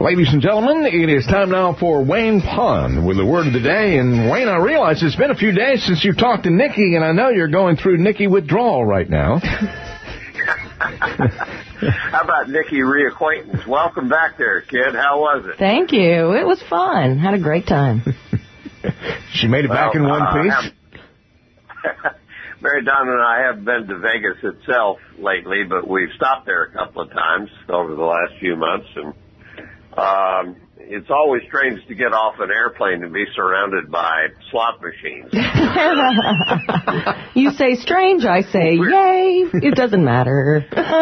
Ladies and gentlemen, it is time now for Wayne Pond with the word of the day. And, Wayne, I realize it's been a few days since you talked to Nikki, and I know you're going through Nikki withdrawal right now. How about Nikki reacquaintance? Welcome back there, kid. How was it? Thank you. It was fun. Had a great time. She made it back in one piece? Mary Donna and I haven't been to Vegas itself lately, but we've stopped there a couple of times over the last few months, and it's always strange to get off an airplane and be surrounded by slot machines. You say strange, I say yay. It doesn't matter.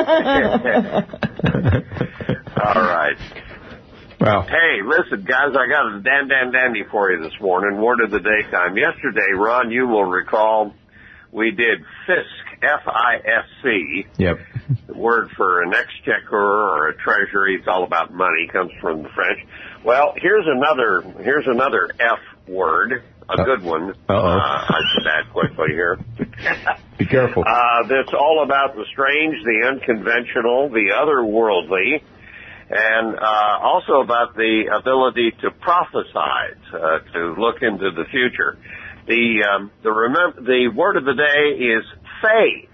All right. Well, hey, listen, guys, I got a dandy for you this morning. Word of the day time. Yesterday, Ron, you will recall, we did FISC, F-I-S-C. Yep. The word for an exchequer or a treasury. It's all about money. Comes from the French. Well, here's another F word, a good one. I should add quickly here. Be careful. That's all about the strange, the unconventional, the otherworldly, and also about the ability to prophesize, to look into the future. The word of the day is Fey,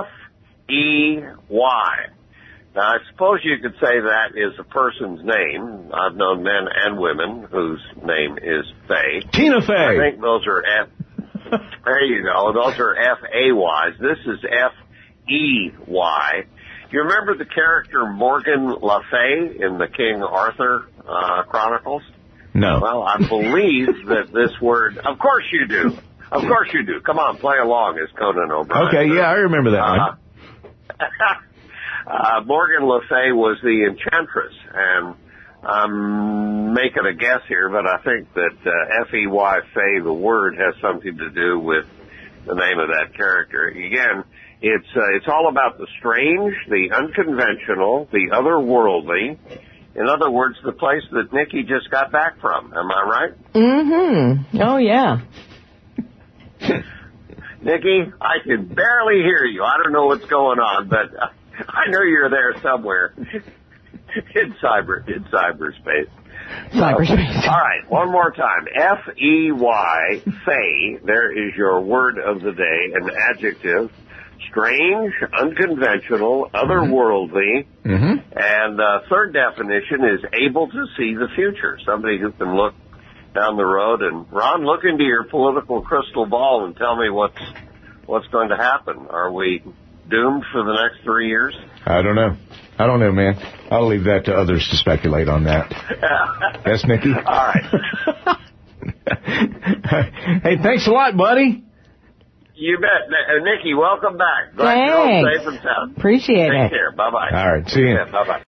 F-E-Y. Now, I suppose you could say that is a person's name. I've known men and women whose name is Fey. Tina Fey. I think those are there you go. Those are F-A-Ys. This is F-E-Y. Do you remember the character Morgan Le Fay in the King Arthur Chronicles? No. Well, I believe that this word, of course you do. Of course you do. Come on, play along as Conan O'Brien. Okay, yeah, I remember that one. Morgan Le Fay was the enchantress, and I'm making a guess here, but I think that F-E-Y, Fay, the word, has something to do with the name of that character. Again, it's all about the strange, the unconventional, the otherworldly. In other words, the place that Nikki just got back from. Am I right? Mm-hmm. Oh, yeah. Nikki, I can barely hear you. I don't know what's going on, but I know you're there somewhere in cyberspace. Cyberspace. All right, one more time. F-E-Y, Fey. There is your word of the day, an adjective. Strange, unconventional, otherworldly, and third definition is able to see the future. Somebody who can look down the road. And Ron, look into your political crystal ball and tell me what's going to happen. Are we doomed for the next 3 years? I don't know, man. I'll leave that to others to speculate on that. Yes, Nikki? All right. Hey, thanks a lot, buddy. You bet. Nikki, welcome back. Glad you're all safe and sound. Appreciate it. Take care. Bye-bye. All right. See you. Yeah, bye-bye.